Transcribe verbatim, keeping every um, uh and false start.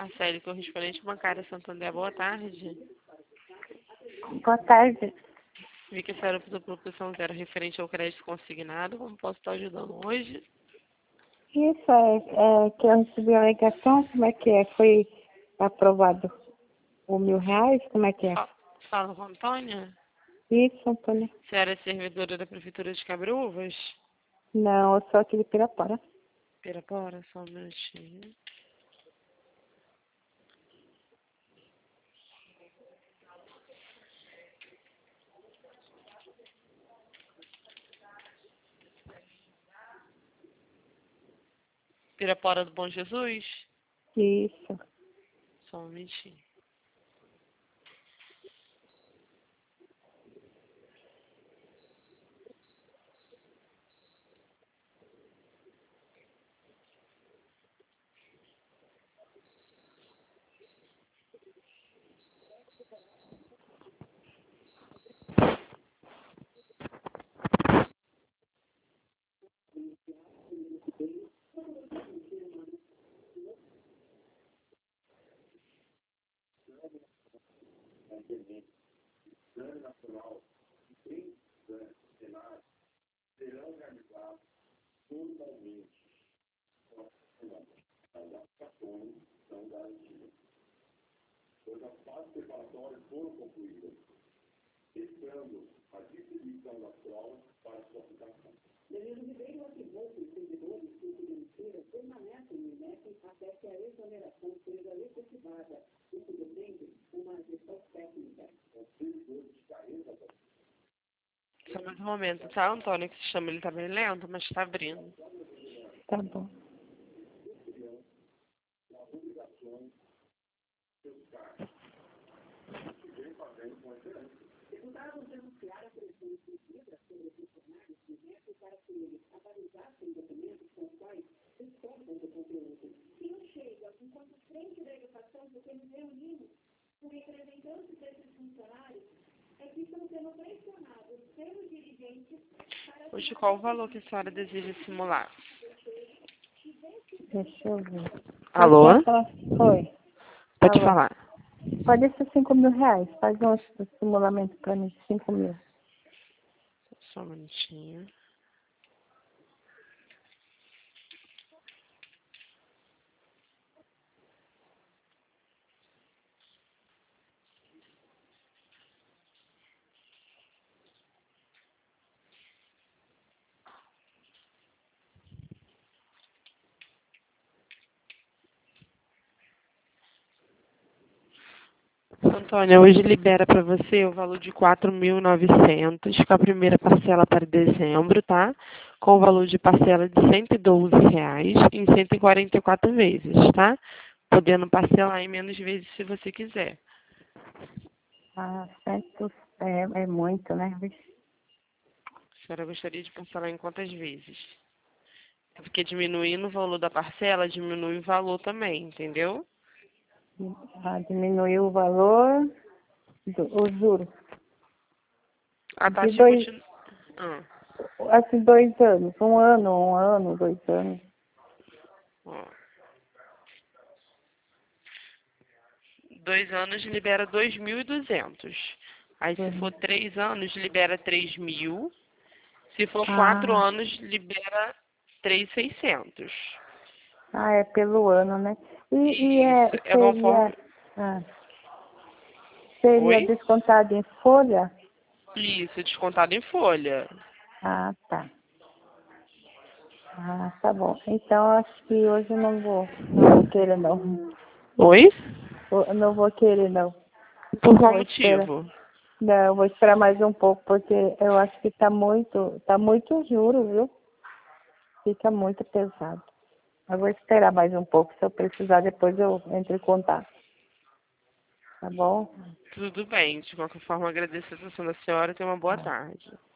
Marcele, correspondente bancária Santander, boa tarde. Boa tarde. Vi que a senhora pediu proposição zero referente ao crédito consignado. Como posso estar ajudando hoje? Isso é, é que eu recebi a ligação, como é que é? Foi aprovado o mil reais? Como é que é? Fa- Fala com a Antônia. Isso, Antônio. A senhora é servidora da Prefeitura de Cabreúvas? Não, eu sou aqui de Pirapora. Pirapora, só um minutinho. Pirapora do Bom Jesus? Isso. Só um minutinho. Só mais um momento, tá, Antônio? Que se chama, ele tá bem lento, mas tá abrindo. Tá bom. Hoje, qual o valor que a senhora deseja simular? Deixa eu ver. Alô? Eu quero falar- Oi. Pode Alô. falar. Pode ser cinco mil reais. Faz um simulamento para mim, cinco mil. Só um minutinho. Antônia, hoje libera para você o valor de quatro mil e novecentos, com a primeira parcela para dezembro, tá? Com o valor de parcela de cento e doze reais em cento e quarenta e quatro vezes, tá? Podendo parcelar em menos vezes se você quiser. Ah, certo. É, é muito, né? A senhora gostaria de parcelar em quantas vezes? É porque diminuindo o valor da parcela, diminui o valor também, entendeu? Ah, diminuiu o valor do o juros. A De taxa dois, continua... Ah, assim, dois anos. Um ano, um ano, dois anos. ó. Dois anos libera dois mil e duzentos. Aí se Uhum. for três anos, libera três mil. Se for quatro Ah, anos, libera três mil e seiscentos. ah, é pelo ano, né? E, e é, Isso, é seria, conforme... ah, seria Oi? descontado em folha? Isso, descontado em folha. Ah, tá. Ah, tá bom. Então, acho que hoje eu não vou, não vou querer, não. Oi? Eu não vou querer, não. Por qual Vou esperar. motivo? Não, vou esperar mais um pouco, porque eu acho que tá muito, tá muito juro, viu? Fica muito pesado. Eu vou esperar mais um pouco. Se eu precisar, depois eu entro em contato. Tá bom? Tudo bem. De qualquer forma, agradeço a atenção da senhora e tenha uma boa Tá. tarde.